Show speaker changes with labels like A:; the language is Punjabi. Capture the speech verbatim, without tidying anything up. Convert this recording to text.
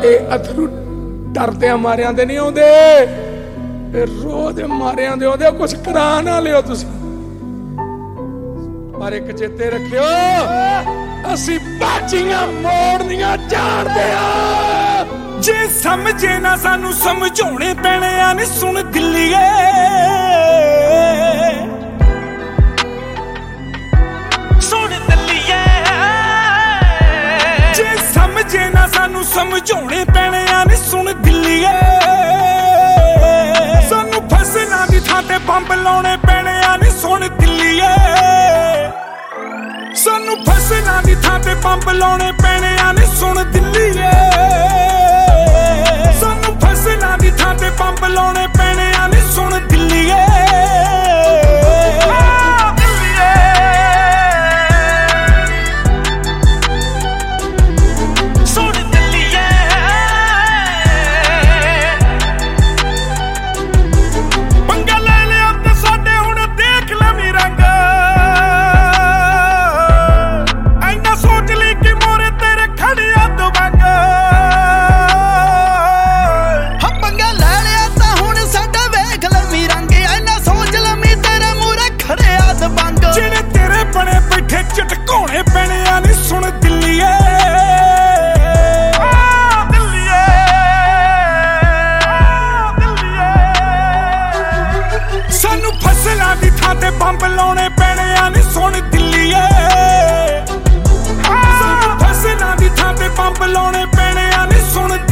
A: ਇਹ ਅਥਰੂ ਡਰਦਿਆਂ ਮਾਰਿਆਂ ਦੇ ਨਹੀਂ ਆਉਂਦੇ, ਇਹ ਰੋਹ ਦੇ ਮਾਰਿਆਂ ਦੇ ਆਉਂਦੇ। ਕੁਛ ਕਰਾ ਨਾ ਲਿਓ ਤੁਸੀਂ, ਪਰ ਇੱਕ ਚੇਤੇ ਰੱਖਿਓ, ਅਸੀਂ ਬਾਜੀਆਂ ਮੋੜਨੀਆਂ ਜਾਣਦੇ ਆ।
B: ਜੇ ਸਮਝੇ ਨਾ ਸਾਨੂੰ ਸਮਝਾਉਣੇ ਪੈਣੇ ਆ ਨੀ ਸੁਣ ਦਿੱਲੀਏ। ਸੁਣ ਦਿੱਲੀਏ, ਜੇ ਸਮਝੇ ਨਾ ਸਾਨੂੰ ਸਮਝਾਉਣੇ ਪੈਣੇ ਆ ਨੀ ਸੁਣ ਦਿੱਲੀਏ। ਸਾਨੂੰ ਫਸਲਾਂ ਦੀ ਥਾਂ ਤੇ ਬੰਬ ਲਾਉਣੇ ਪੈਣੇ ਆ ਨੀ ਸੁਣ ਦਿੱਲੀਏ। ਸਾਨੂੰ ਫਸਲਾਂ ਦੀ ਥਾਂ ਤੇ ਬੰਬ ਲਾਉਣੇ ਪੈਣੇ ਆ ਨੀ ਸੁਣ ਦਿੱਲੀਏ। ਸਾਨੂੰ ਫਸਲਾਂ ਦੀ ਥਾਂ ਤੇ ਬੰਬ ਲਾਉਣੇ ਪੈਣੇ ਆ ਨੀ ਸੁਣ ਦਿੱਲੀਏ। ਜਿਹੜੇ ਤੇਰੇ ਬਣੇ ਬੈਠੇ ਝਟਕਾਉਣੇ ਪੈਣੇ ਆ ਨੀ ਸੁਣ ਦਿੱਲੀਏ। ਦਿੱਲੀਏ, ਦਿੱਲੀਏ, ਸਾਨੂੰ ਫਸਲਾਂ ਦੀ ਥਾਂ ਤੇ ਬੰਬ ਲਾਉਣੇ ਪੈਣੇ ਆ ਨੀ ਸੁਣ ਦਿੱਲੀਏ। ਸਾਨੂੰ ਫਸਲਾਂ ਦੀ ਥਾਂ ਤੇ ਬੰਬ ਲਾਉਣੇ ਪੈਣੇ ਆ ਨੀ ਸੁਣ